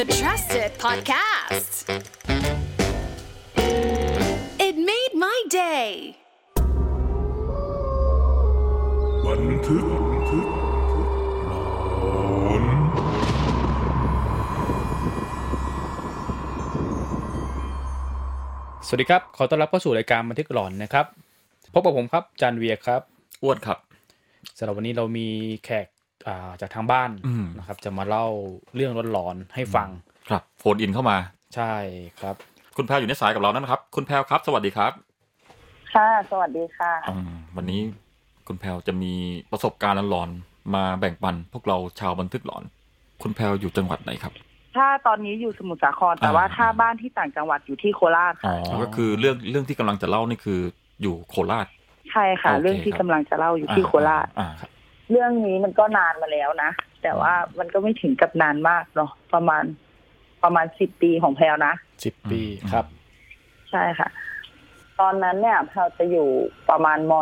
the trusted podcast. It made my day. บันทึกหลอนสวัสดีครับขอต้อนรับเข้าสู่รายการบันทึกหลอนนะครับพบกับผมครับจันเวียครับอ้วนครับสำหรับวันนี้เรามีแขกจากทางบ้านนะครับจะมาเล่าเรื่องหลอนๆให้ฟังครับโฟนอินเข้ามาใช่ครับคุณแพรวอยู่ในสายกับเราแล้วนะครับคุณแพรวครับสวัสดีครับค่ะสวัสดีค่ะวันนี้คุณแพรวจะมีประสบการณ์หลอนๆมาแบ่งปันพวกเราชาวบันทึกหลอนคุณแพรวอยู่จังหวัดไหนครับถ้าตอนนี้อยู่สมุทรสาครแต่ว่าถ้าบ้านที่ต่างจังหวัดอยู่ที่โคราชค่ะก็คือเรื่องที่กำลังจะเล่านี่คืออยู่โคราชใช่ค่ะเรื่องที่กำลังจะเล่าอยู่ที่โคราชเรื่องนี้มันก็นานมาแล้วนะแต่ว่ามันก็ไม่ถึงกับนานมากเนาะประมาณ10 ปีของแพรวนะ 10 ปีครับใช่ค่ะตอนนั้นเนี่ยแพรวจะอยู่ประมาณม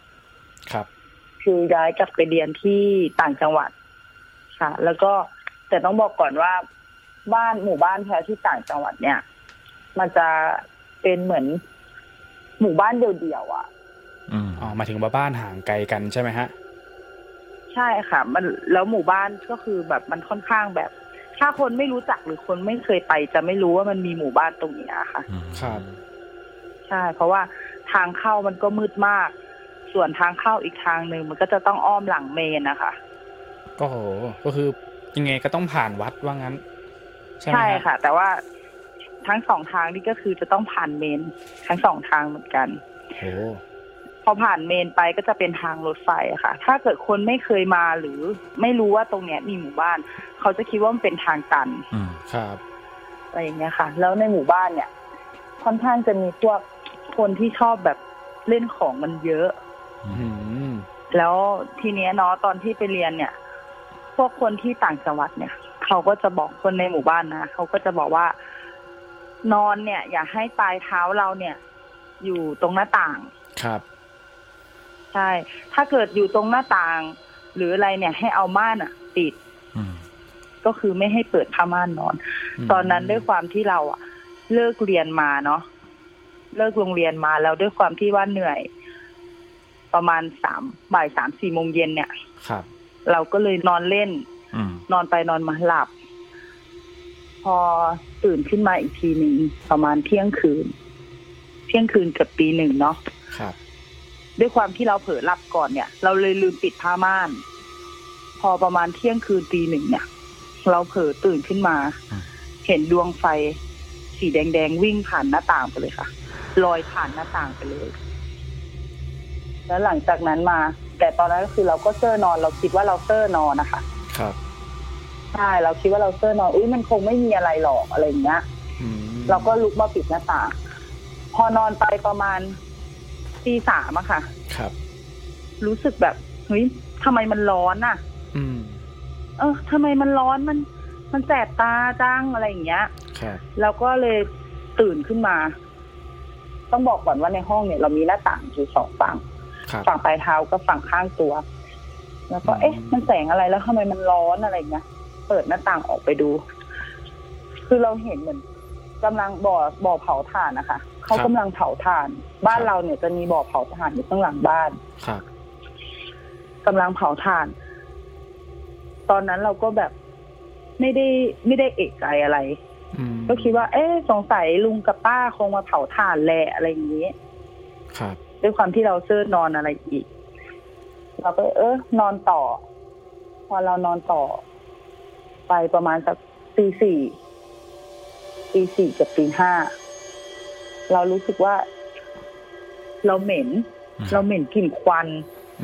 .1 ครับคือย้ายกลับไปเรียนที่ต่างจังหวัดค่ะแล้วก็แต่ต้องบอกก่อนว่าหมู่บ้านแพรที่ต่างจังหวัดเนี่ยมันจะเป็นเหมือนหมู่บ้านเดี่ยวๆอ่ะหมายถึงว่าบ้านห่างไกลกันใช่ไหมฮะใช่ค่ะมันแล้วหมู่บ้านก็คือแบบมันค่อนข้างแบบถ้าคนไม่รู้จักหรือคนไม่เคยไปจะไม่รู้ว่ามันมีหมู่บ้านตรงนี้ค่ะครับใช่เพราะว่าทางเข้ามันก็มืดมากส่วนทางเข้าอีกทางนึงมันก็จะต้องอ้อมหลังเมนนะคะก็คือยังไงก็ต้องผ่านวัดว่างั้นใช่ค่ะแต่ว่าทั้ง2ทางนี่ก็คือจะต้องผ่านเมนทั้ง2ทางเหมือนกันพอผ่านเมนไปก็จะเป็นทางรถไฟค่ะถ้าเกิดคนไม่เคยมาหรือไม่รู้ว่าตรงเนี้ยมีหมู่บ้านเขาจะคิดว่ามันเป็นทางตันครับอะไรอย่างเงี้ยค่ะแล้วในหมู่บ้านเนี่ยค่อนข้างจะมีพวกคนที่ชอบแบบเล่นของมันเยอะแล้วทีเนี้ยเนาะตอนที่ไปเรียนเนี่ยพวกคนที่ต่างจังหวัดเนี่ยเขาก็จะบอกคนในหมู่บ้านนะเขาก็จะบอกว่านอนเนี่ยอย่าให้ปลายเท้าเราเนี่ยอยู่ตรงหน้าต่างครับใช่ถ้าเกิดอยู่ตรงหน้าต่างหรืออะไรเนี่ยให้เอาม่านปิดก็คือไม่ให้เปิดผ้าม่านนอนตอนนั้นด้วยความที่เราเลิกเรียนมาเนาะเลิกโรงเรียนมาแล้วด้วยความที่ว่าเหนื่อยประมาณบ่าย 3-4 โมงเย็นเนี่ยครับเราก็เลยนอนเล่นนอนไปนอนมาหลับพอตื่นขึ้นมาอีกทีนึงประมาณเที่ยงคืนเกือบตี 1เนาะครับด้วยความที่เราเผลอหลับก่อนเนี่ยเราเลยลืมปิดผ้าม่านพอประมาณเที่ยงคืนตี 1เนี่ยเราเผลอตื่นขึ้นมาเห็นดวงไฟสีแดงๆวิ่งผ่านหน้าต่างไปเลยค่ะลอยผ่านหน้าต่างไปเลยแล้วหลังจากนั้นมาแต่ตอนนั้นก็คือเราก็เซ่อนอนเราคิดว่าเราเซ่อนอนนะคะครับใช่เราคิดว่าเราเซ่อนอนมันคงไม่มีอะไรหรอกอะไรอย่างเงี้ยเราก็ลุกมาปิดหน้าต่างพอนอนไปประมาณตี 3อะค่ะครับรู้สึกแบบเฮ้ยทำไมมันร้อนอะทำไมมันร้อนมันแสบตาจังอะไรอย่างเงี้ยครับเราก็เลยตื่นขึ้นมาต้องบอกก่อนว่าในห้องเนี่ยเรามีหน้าต่างอยู่2 ฝั่งฝั่งปลายเท้ากับฝั่งข้างตัวแล้วก็มันแสงอะไรแล้วทำไมมันร้อนอะไรเงี้ยเปิดหน้าต่างออกไปดูคือเราเห็นเหมือนกำลังบ่อเผาถ่านนะคะเขากำลังเผาถ่านบ้านเราเนี่ยจะมีบ่อเผาถ่านอยู่ข้างหลังบ้านครับกำลังเผาถ่านตอนนั้นเราก็แบบไม่ได้เอกใจอะไรก็คิดว่าสงสัยลุงกับป้าคงมาเผาถ่านแหละอะไรอย่างนี้ครับด้วยความที่เราเซิร์ชนอนอะไรอีกเราก็นอนต่อพอเรานอนต่อไปประมาณสักตี 4กับตี 5เรารู้สึกว่าเราเหม็นกลิ่นควัน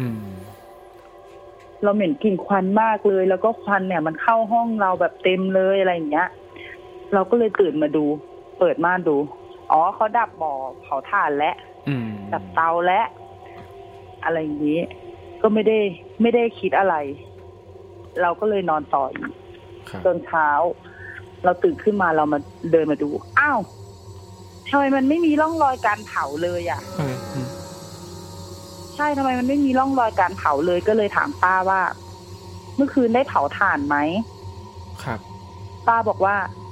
เราเหม็นกลิ่นควันมากเลยแล้วก็ควันเนี่ยมันเข้าห้องเราแบบเต็มเลยอะไรอย่างเงี้ยเราก็เลยตื่นมาดูเปิดม่านดูเขาดับบ่อเผาถ่านและดับเตาและอะไรอย่างนี้ก็ไม่ได้คิดอะไรเราก็เลยนอนต่ออีกจนเช้าเราตื่นขึ้นมาเรามาเดินมาดูอ้าวทำไมมันไม่มีร่องรอยการเผาเลยใช่ทำไมมันไม่มีร่องรอยการเผาเลยก็เลยถามป้าว่าเมื่อคืนได้เผาถ่านไหมครับป้าบอกว่า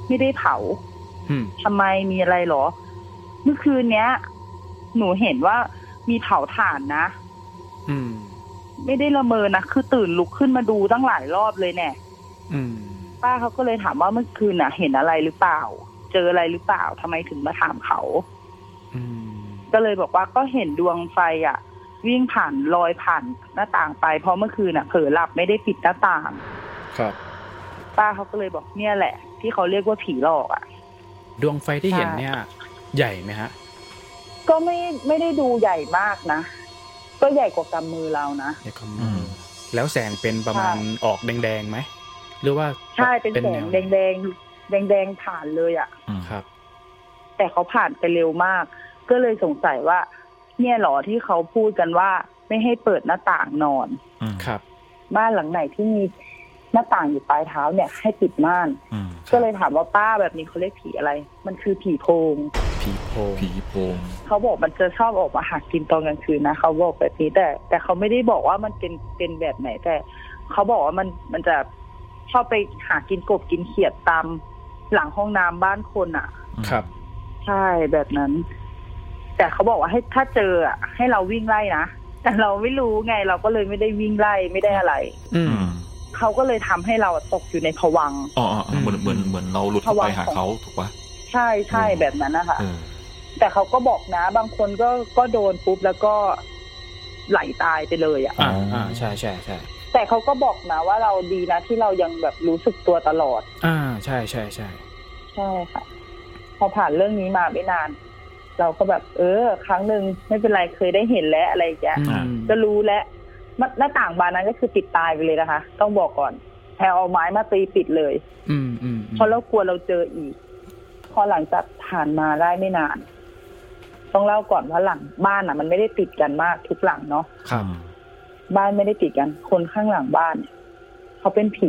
ไม่ได้เผาทำไมมีอะไรหรอเมื่อคืนเนี้ยหนูเห็นว่ามีเผาถ่านนะไม่ได้ละเมอนะคือตื่นลุกขึ้นมาดูตั้งหลายรอบเลยแน่ป้าเขาก็เลยถามว่าเมื่อคืนน่ะเห็นอะไรหรือเปล่าเจออะไรหรือเปล่าทำไมถึงมาถามเขาก็เลยบอกว่าก็เห็นดวงไฟอ่ะวิ่งผ่านลอยผ่านหน้าต่างไปเพราะเมื่อคืนน่ะเผลอหลับไม่ได้ปิดหน้าต่างครับป้าเขาก็เลยบอกเนี่ยแหละที่เขาเรียกว่าผีหลอกอ่ะดวงไฟที่เห็นเนี่ยใหญ่ไหมฮะก็ไม่ได้ดูใหญ่มากนะก็ใหญ่กว่ากำมือเรานะใหญ่กำมือแล้วแสงเป็นประมาณออกแดงๆไหมหรือว่าใช่เป็นแสงแดงผ่านเลยอ่ะครับแต่เขาผ่านไปเร็วมากก็เลยสงสัยว่าเนี่ยหรอที่เขาพูดกันว่าไม่ให้เปิดหน้าต่างนอนครับบ้านหลังไหนที่มีหน้าต่างอยู่ปลายเท้าเนี่ยให้ปิดม่านก็เลยถามว่าป้าแบบนี้เขาเรียกผีอะไรมันคือผีโพงเขาบอกมันจะชอบออกมาหากินตอนกลางคืนนะเขาบอกแบบนี้แต่เขาไม่ได้บอกว่ามันเป็นแบบไหนแต่เขาบอกว่ามันจะชอบไปหากินกบกินเขียดตามหลังห้องน้ำบ้านคนอ่ะครับใช่แบบนั้นแต่เขาบอกว่าให้ถ้าเจออ่ะให้เราวิ่งไล่นะแต่เราไม่รู้ไงเราก็เลยไม่ได้วิ่งไล่ไม่ได้อะไรเขาก็เลยทำให้เราตกอยู่ในภวังค์เหมือนเราหลุดเข้าไปหาเขาถูกปะใช่แบบนั้นนะคะแต่เขาก็บอกนะบางคนก็โดนปุ๊บแล้วก็ไหลตายไปเลยอ่ะใช่แต่เขาก็บอกนะว่าเราดีนะที่เรายังแบบรู้สึกตัวตลอดใช่ค่ะพอผ่านเรื่องนี้มาไม่นานเราก็แบบครั้งนึงไม่เป็นไรเคยได้เห็นแล้วอะไรอย่างเงี้ยก็รู้แล้วหน้าต่างบานนั้นก็คือปิดตายไปเลยนะคะต้องบอกก่อนแพรเอาไม้มาตีปิดเลยเพราะเรากลัวเราเจออีกพอหลังจากผ่านมาได้ไม่นานต้องเล่าก่อนว่าหลังบ้านอ่ะมันไม่ได้ติดกันมากทุกหลังเนาะบ้านไม่ได้ติดกันคนข้างหลังบ้านเขาเป็นผี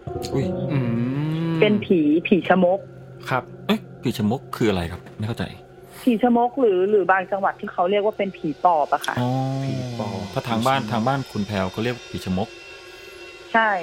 เป็นผีชะมกครับผีชะมกคืออะไรครับไม่เข้าใจผีชะมกหรือบางจังหวัดที่เขาเรียกว่าเป็นผีปอบอะค่ะผีปอบถ้าทางบ้านคุณแพรวเขาเรียกผีชะมกใช่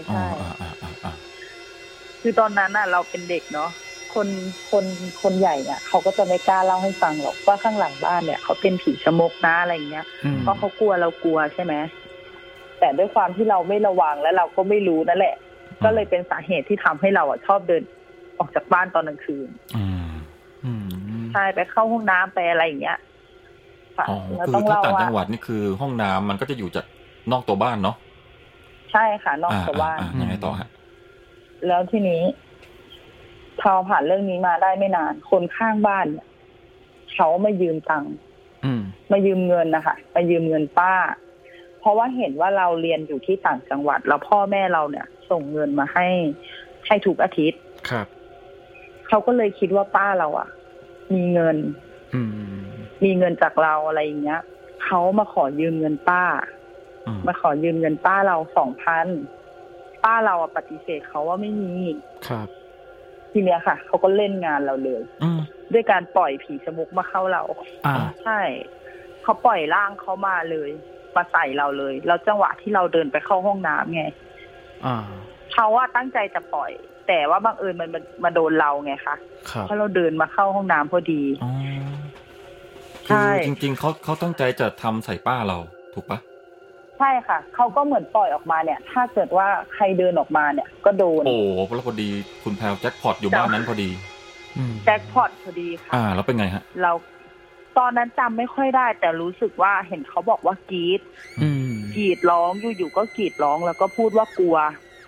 คือตอนนั้นน่ะเราเป็นเด็กเนาะคนใหญ่เนี่ยเขาก็จะไม่กล้าเล่าให้ฟังหรอกว่าข้างหลังบ้านเนี่ยเขาเป็นผีชะมกนะอะไรเงี้ยเพราะเขากลัวเรากลัวใช่ไหมแต่ด้วยความที่เราไม่ระวังและเราก็ไม่รู้นั่นแหละก็เลยเป็นสาเหตุที่ทำให้เราชอบเดินออกจากบ้านตอนกลางคืนใช่ไปเข้าห้องน้ำไปอะไรอย่างเงี้ยคือถ้าต่างจังหวัดนี่คือห้องน้ำมันก็จะอยู่จากนอกตัวบ้านเนาะใช่ค่ะนอกตัวบ้านยังไงต่อฮะแล้วทีนี้พอผ่านเรื่องนี้มาได้ไม่นานคนข้างบ้านเนี่ยเขามายืมตังค์มายืมเงินนะคะมายืมเงินป้าเพราะว่าเห็นว่าเราเรียนอยู่ที่ต่างจังหวัดแล้วพ่อแม่เราเนี่ยส่งเงินมาให้ทุกอาทิตย์ครับเขาก็เลยคิดว่าป้าเราอ่ะมีเงินจากเราอะไรอย่างเงี้ยเขามาขอยืมเงินป้ามาขอยืมเงินป้าเรา 2,000 ป้าเราปฏิเสธเขาว่าไม่มีครับทีเนี้ยค่ะเขาก็เล่นงานเราเลยด้วยการปล่อยผีชะมกมาเข้าเราใช่เขาปล่อยร่างเขามาเลยมาใส่เราเลยแล้วจังหวะที่เราเดินไปเข้าห้องน้ำไงเขาว่าตั้งใจจะปล่อยแต่ว่าบังเอิญมันมาโดนเราไงคะเพราะเราเดินมาเข้าห้องน้ำพอดีใช่จริงๆเขาตั้งใจจะทำใส่ป้าเราถูกปะใช่ค่ะเขาก็เหมือนปล่อยออกมาเนี่ยถ้าเกิดว่าใครเดินออกมาเนี่ยก็โดนแล้วพอดีคุณแพรวแจ็คพอตอยู่บ้านนั้นพอดีแจ็คพอตพอดีค่ะแล้วเป็นไงฮะเราตอนนั้นจำไม่ค่อยได้แต่รู้สึกว่าเห็นเขาบอกว่ากรีดร้องอยู่ๆก็กรีดร้องแล้วก็พูดว่ากลัว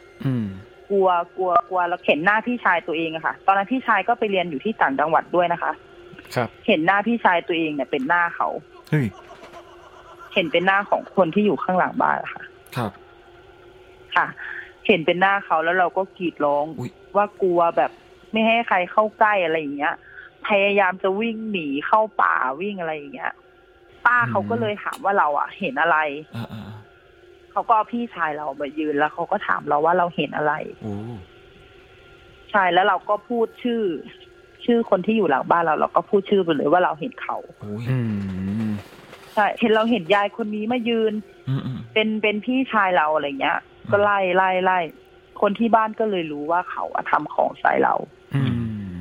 แล้วเห็นหน้าพี่ชายตัวเองอะค่ะตอนนั้นพี่ชายก็ไปเรียนอยู่ที่ต่างจังหวัดด้วยนะคะครับเห็นหน้าพี่ชายตัวเองเนี่ยเป็นหน้าเขาเห็นเป็นหน้าของคนที่อยู่ข้างหลังบ้านค่ะครับค่ะเห็นเป็นหน้าเขาแล้วเราก็กรีดร้องว่ากลัวแบบไม่ให้ใครเข้าใกล้อะไรอย่างเงี้ยพยายามจะวิ่งหนีเข้าป่าวิ่งอะไรอย่างเงี้ยป้าเขาก็เลยถามว่าเราเห็นอะไรเขาก็เอาพี่ชายเรามายืนแล้วเขาก็ถามเราว่าเราเห็นอะไรใช่แล้วเราก็พูดชื่อคนที่อยู่หลังบ้านเราก็พูดชื่อไปเลยว่าเราเห็นเขาใช่เห็นเราเห็นยายคนนี้มายืนเป็นพี่ชายเราอะไรเงี้ยก็ไล่คนที่บ้านก็เลยรู้ว่าเขาทำของใส่เรา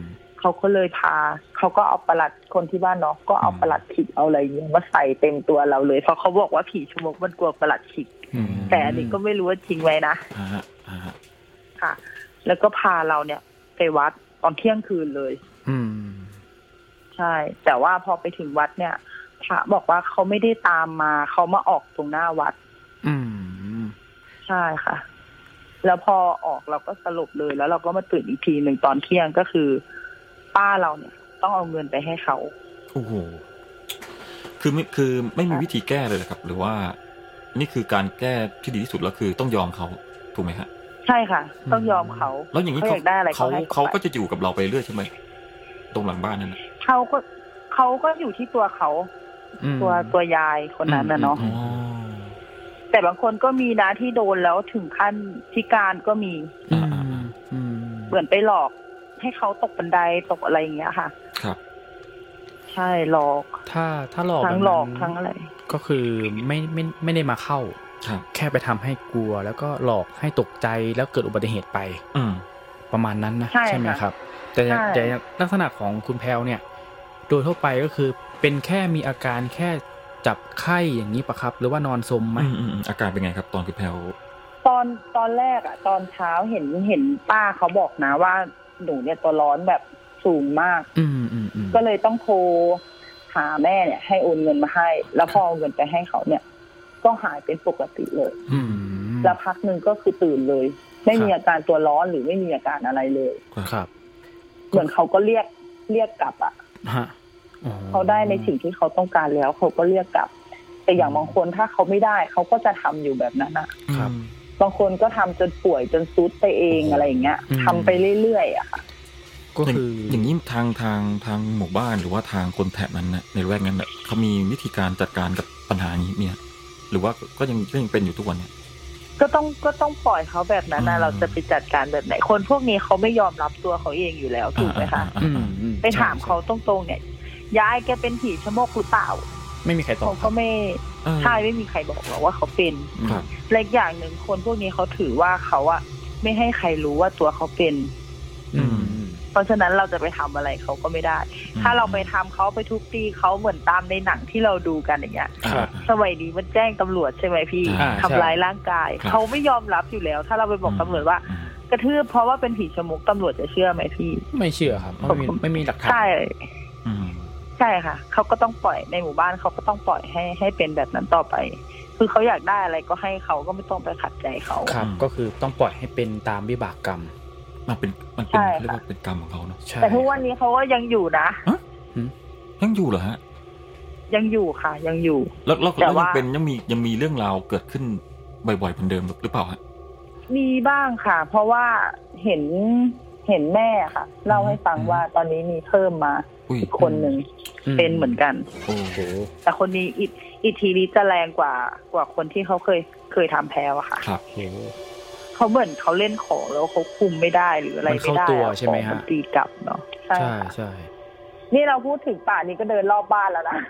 เขาก็เลยพาเขาก็เอาประหลัดคนที่บ้านเนาะก็เอาประหลัดขิกเอาอะไรอย่างเงี้ยมาใส่เต็มตัวเราเลยเพราะเขาบอกว่าผีชมกมันกลัวประหลัดขิกแต่อันนี้ก็ไม่รู้ว่าจริงไหมนะค่ะแล้วก็พาเราเนี่ยไปวัดตอนเที่ยงคืนเลยใช่แต่ว่าพอไปถึงวัดเนี่ยพระบอกว่าเขาไม่ได้ตามมาเขามาออกตรงหน้าวัดใช่ค่ะแล้วพอออกเราก็สลบเลยแล้วเราก็มาตื่นอีกทีหนึ่งตอนเที่ยงก็คือป้าเราเนี่ยต้องเอาเงินไปให้เขาโอ้โหคือไม่มีวิธีแก้เลยครับหรือว่านี่คือการแก้ที่ดีที่สุดแล้วคือต้องยอมเขาถูกไหมฮะใช่ค่ะต้องยอมเขาแล้วอย่างนี้เขาก็จะอยู่กับเราไปเรื่อยใช่ไหมตรงหลังบ้านนั่นเขาก็อยู่ที่ตัวเขาตัวยายคนนั้นนะเนาะแต่บางคนก็มีนะที่โดนแล้วถึงขั้นพิการก็มีเหมือนไปหลอกให้เขาตกบันไดตกอะไรอย่างเงี้ยค่ะครับใช่หลอกถ้าหลอกทั้งหลอกทั้งอะไรก็คือไม่ได้มาเข้าแค่ไปทำให้กลัวแล้วก็หลอกให้ตกใจแล้วเกิดอุบัติเหตุไปประมาณนั้นนะใช่ไหมครับแต่ลักษณะของคุณแพลวเนี่ยโดยทั่วไปก็คือเป็นแค่มีอาการแค่จับไข้อย่างนี้ปะครับหรือว่านอนสมไหมอาการเป็นไงครับตอนคุณแพลวตอนแรกอ่ะตอนเช้าเห็นป้าเขาบอกนะว่าหนูเนี่ยตัวร้อนแบบสูงมากก็เลยต้องโทรหาแม่เนี่ยให้โอนเงินมาให้แล้วพอเอาเงินไปให้เขาเนี่ยก็หายเป็นปกติเลยแล้วพักนึงก็คือตื่นเลยไม่มีอาการตัวร้อนหรือไม่มีอาการอะไรเลยครับเหมือนเขาก็เรียกกลับอ่ะเขาได้ในสิ่งที่เขาต้องการแล้วเขาก็เรียกกลับแต่อย่างบางคนถ้าเขาไม่ได้เขาก็จะทำอยู่แบบนั้นครับบางคนก็ทำจนป่วยจนซุดไปเองอะไรอย่างเงี้ยทำไปเรื่อยๆอะค่ะก็คืออย่างนี้ทางหมู่บ้านหรือว่าทางคนแถบนั้นนะในแวกนั้นเนี่ยเขามีวิธีการจัดการกับปัญหานี้เนี่ยหรือว่าก็ยังเป็นอยู่ทุกวันเนี่ยก็ต้องปล่อยเขาแบบนั้นนะเราจะไปจัดการแบบไหนคนพวกนี้เขาไม่ยอมรับตัวเขาเองอยู่แล้วถูกไหมคะไปถามเขาตรงๆเนี่ยยายแกเป็นผีชะโงกหรือเปล่าไม่มีใครตอบเขาก็ไม่ใช่ไม่มีใครบอกหรอกว่าเขาเป็นและอย่างหนึ่งคนพวกนี้เขาถือว่าเขาอะไม่ให้ใครรู้ว่าตัวเขาเป็นเพราะฉะนั้นเราจะไปทำอะไรเขาก็ไม่ได้ถ้าเราไปทำเขาไปทุบตีเขาเหมือนตามในหนังที่เราดูกันอย่างเงี้ยสมัยนี้มันแจ้งตำรวจใช่ไหมพี่ทำร้ายร่างกายเขาไม่ยอมรับอยู่แล้วถ้าเราไปบอกตำรวจว่ากระทืบเพราะว่าเป็นผีชะมกตำรวจจะเชื่อไหมพี่ไม่เชื่อครับไม่มีหลักฐานใช่ค่ะเขาก็ต้องปล่อยในหมู่บ้านเขาก็ต้องปล่อยให้เป็นแบบนั้นต่อไปคือเขาอยากได้อะไรก็ให้เขาก็ไม่ต้องไปขัดใจเขาครับก็คือต้องปล่อยให้เป็นตามวิบากกรรมมันเป็นเรียกว่าเป็นกรรมของเขาเนาะแต่ทุกวันนี้เขาก็ยังอยู่นะยังอยู่เหรอฮะยังอยู่ค่ะยังอยู่แล้วยังมีเรื่องราวเกิดขึ้นบ่อยๆเหมือนเดิมหรือเปล่าฮะมีบ้างค่ะเพราะว่าเห็นแม่ค่ะเล่าให้ฟังว่าตอนนี้มีเพิ่มมาอีกคนนึงเป็นเหมือนกันโอ้โหแต่คนนี้อีทีนี้จะแรงกว่าคนที่เขาเคยทำแพ้อะค่ะครับเขาเหมือนเขาเล่นของแล้วเขาคุมไม่ได้หรืออะไรไม่ได้ใช่ไหมฮะตีกลับเนาะใช่ใช่นี่เราพูดถึงป่านี้ก็เดินรอบบ้านแล้วนะ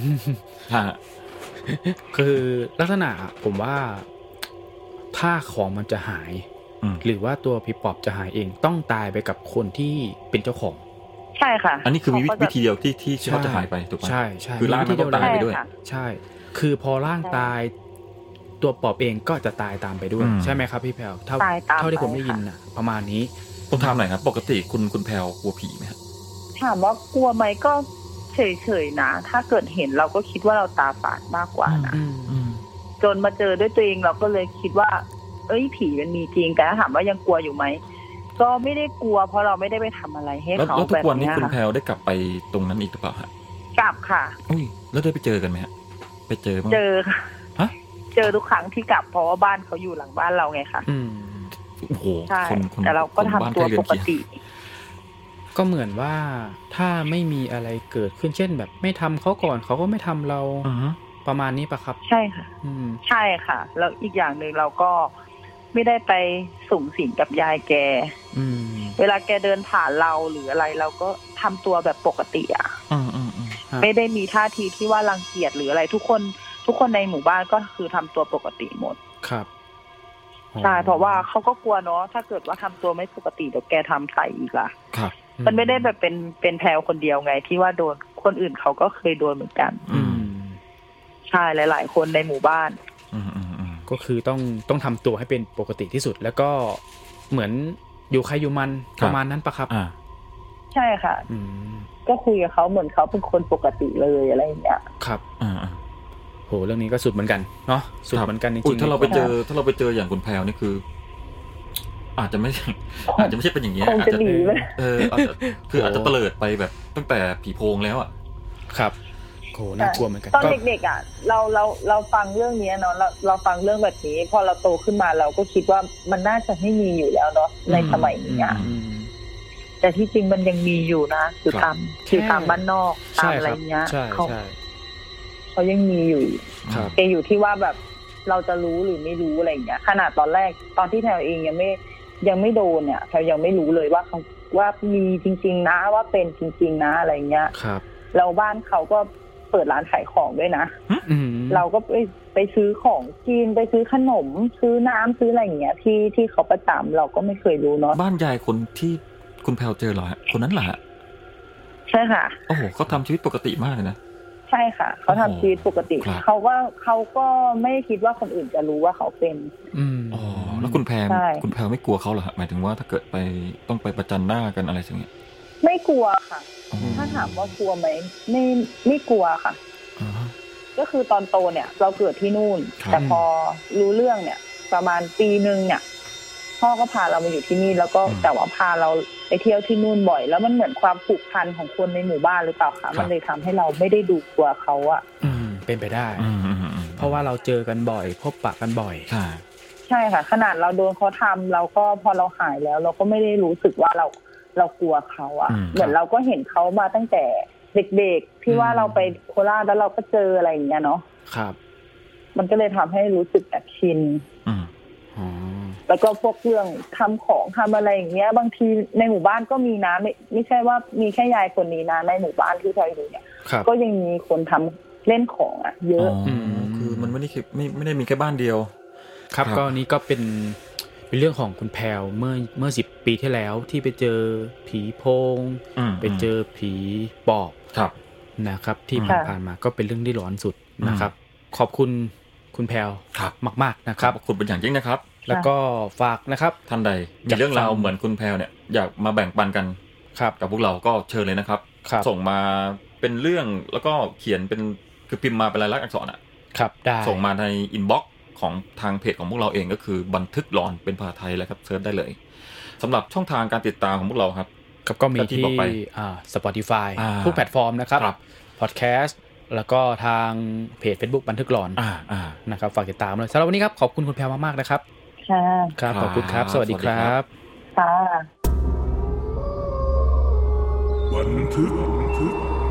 คือลักษณะผมว่าถ้าของมันจะหายหรือว่าตัวผีปอบจะหายเองต้องตายไปกับคนที่เป็นเจ้าของใช่ค่ะอันนี้คือมีวิธีเดียวที่เขาจะหายไปถูกไหมใช่ใช่คือร่างมันต้องตายไปด้วยใช่คือพอร่างตายตัวปอบเองก็จะตายตามไปด้วยใช่ไหมครับพี่แพลวเท่าที่ผมได้ยินนะประมาณนี้ต้องถามหน่อยครับปกติคุณแพลวกลัวผีไหมครับถามว่ากลัวไหมก็เฉยๆนะถ้าเกิดเห็นเราก็คิดว่าเราตาฝาดมากกว่านะจนมาเจอด้วยตัวเองเราก็เลยคิดว่าผีมันมีจริงแต่ถ้าถามว่ายังกลัวอยู่ไหมก็ไม่ได้กลัวเพราะเราไม่ได้ไปทำอะไรให้เขาแบบนี้แล้วทุกวันนี้คุณแพลวได้กลับไปตรงนั้นอีกหรือเปล่าฮะกลับค่ะแล้วได้ไปเจอกันไหมฮะไปเจอมั้ยเจอค่ะเจอทุกครั้งที่กลับเพราะว่าบ้านเขาอยู่หลังบ้านเราไงคะโอ้โหแต่เราก็ทำตัวปกติก็เหมือนว่าถ้าไม่มีอะไรเกิดขึ้นเช่นแบบไม่ทำเขาก่อนเขาก็ไม่ทำเราประมาณนี้ปะครับใช่ค่ะใช่ค่ะแล้วอีกอย่างหนึ่งเราก็ไม่ได้ไปสุ่มสิงกับยายแกเวลาแกเดินผ่านเราหรืออะไรเราก็ทำตัวแบบปกติอ่ะไม่ได้มีท่าทีที่ว่ารังเกียจหรืออะไรทุกคนในหมู่บ้านก็คือทำตัวปกติหมดครับใช่เพราะว่าเขาก็กลัวเนาะถ้าเกิดว่าทำตัวไม่ปกติเดี๋ยวแกทำใส่อีกล่ะครับมันไม่ได้แบบเป็นแพลวคนเดียวไงที่ว่าโดนคนอื่นเขาก็เคยโดนเหมือนกันใช่หลายๆคนในหมู่บ้านก็คือต้องทำตัวให้เป็นปกติที่สุดแล้วก็เหมือนอยู่ใครอยู่มันประมาณนั้นปะครับใช่ค่ะก็คุยกับเขาเหมือนเขาเป็นคนปกติเลยอะไรอย่างเงี้ยครับโหเรื่องนี้ก็สุดเหมือนกันเนาะสุดเหมือนกันจริงๆถ้าเราไปเจออย่างคุณแพรวนี่คืออาจจะไม่ใช่เป็นอย่างนี้อาจจะอาจจะเตลิดไปแบบตั้งแต่ผีโพงแล้วอ่ะครับโหน่ากลัวเหมือนกันตอนเด็กๆอ่ะเราฟังเรื่องนี้เนาะเราฟังเรื่องแบบนี้พอเราโตขึ้นมาเราก็คิดว่ามันน่าจะไม่มีอยู่แล้วเนาะในสมัยนี้แต่ที่จริงมันยังมีอยู่นะคือตามบ้านนอกตามอะไรเงี้ยเขายังมีอยู่แต่อยู่ที่ว่าแบบเราจะรู้หรือไม่รู้อะไรเงี้ยขนาดตอนแรกตอนที่แถวเองยังไม่โดนเนี่ยแถวยังไม่รู้เลยว่ามีจริงๆนะว่าเป็นจริงๆนะอะไรเงี้ยแล้วบ้านเขาก็เปิดร้านขายของด้วยนะเราก็ไปซื้อของกินไปซื้อขนมซื้อน้ำซื้ออะไรอย่างเงี้ยที่เขาประจำเราก็ไม่เคยรู้เนาะบ้านยายคนที่คุณแพลวเจอเหรอฮะคนนั้นเหรอฮะใช่ค่ะโอ้โหเขาทำชีวิตปกติมากเลยนะใช่ค่ะเขาทำชีวิตปกติเขาก็ไม่คิดว่าคนอื่นจะรู้ว่าเขาเป็นอ๋อแล้วคุณแพลไม่กลัวเขาเหรอฮะหมายถึงว่าถ้าเกิดไปต้องไปประจันหน้ากันอะไรอย่างเงี้ยไม่กลัวค่ะถ้าถามว่ากลัวไหมไม่กลัวค่ะก็คือตอนโตเนี่ยเราเกิดที่นู่นแต่พอรู้เรื่องเนี่ยประมาณปีนึงเนี่ยพ่อก็พาเรามาอยู่ที่นี่แล้วก็แต่ว่าพาเราไปเที่ยวที่นู่นบ่อยแล้วมันเหมือนความผูกพันของคนในหมู่บ้านหรือเปล่าคะมันเลยทำให้เราไม่ได้ดูกลัวเขาอะเป็นไปได้เพราะว่าเราเจอกันบ่อยพบปะกันบ่อยใช่ค่ะขนาดเราโดนเขาทำเราก็พอเราหายแล้วเราก็ไม่ได้รู้สึกว่าเรากลัวเขาอะเหมือนเราก็เห็นเขามาตั้งแต่เด็กๆที่ว่าเราไปโคราชแล้วเราก็เจออะไรอย่างเงี้ยเนาะครับมันก็เลยทำให้รู้สึกแบบชินแล้วก็พวกเรื่องทำของทำอะไรอย่างเงี้ยบางทีในหมู่บ้านก็มีนะไม่ใช่ว่ามีแค่ยายคนนี้นะในหมู่บ้านที่เราอยู่เนี่ยก็ยังมีคนทำเล่นของอ่ะเยอะคือมันไม่ได้มีแค่บ้านเดียวครับก็นี้ก็เป็นเรื่องของคุณแพรวเมื่อ10 ปีที่แล้วที่ไปเจอผีโพงไปเจอผีปอบนะครับที่ผ่านมาก็เป็นเรื่องที่ร้อนสุดนะครับขอบคุณคุณแพรวมากๆนะครับขอบคุณเป็นอย่างยิ่งนะครับแล้วก็ฝากนะครับท่านใดมีเรื่องราวเหมือนคุณแพรวเนี่ยอยากมาแบ่งปันกันกับพวกเราก็เชิญเลยนะครับส่งมาเป็นเรื่องแล้วก็เขียนเป็นคือพิมพ์มาเป็นลายลักษณ์อักษรครับได้ส่งมาในอินบ็อกซ์ของทางเพจของพวกเราเองก็คือบันทึกหลอนเป็นภาษาไทยแล้วครับเซิร์ชได้เลยสำหรับช่องทางการติดตามของพวกเราครับก็มีที่Spotify ทุกแพลตฟอร์มนะครับพอดแคสต์แล้วก็ทางเพจ Facebook บันทึกหลอนนะครับฝากติดตามเลยสำหรับวันนี้ครับขอบคุณคุณแพรวมากๆนะครับครับขอบคุณครับสวัสดีครับค่ะบันทึก